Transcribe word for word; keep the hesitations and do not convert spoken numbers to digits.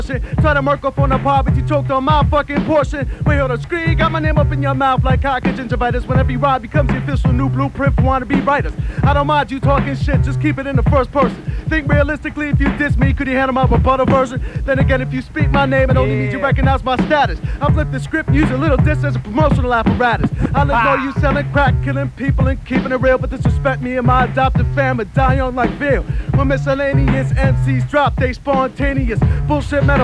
Try to murk off on the pod, but you choked on my fucking portion. Wait, hold on, screen, got my name up in your mouth like cock and gingivitis. When every ride becomes the official new blueprint for wannabe writers. I don't mind you talking shit, just keep it in the first person. Think realistically, if you diss me, could you handle my rebuttal version? Then again, if you speak my name, it only Yeah. means you recognize my status. I flip the script and use a little diss as a promotional apparatus. I let Ah. know you selling crack, killing people and keeping it real, but disrespect me and my adopted fam and die on like veal. When miscellaneous M Cs drop, they spontaneous bullshit metal.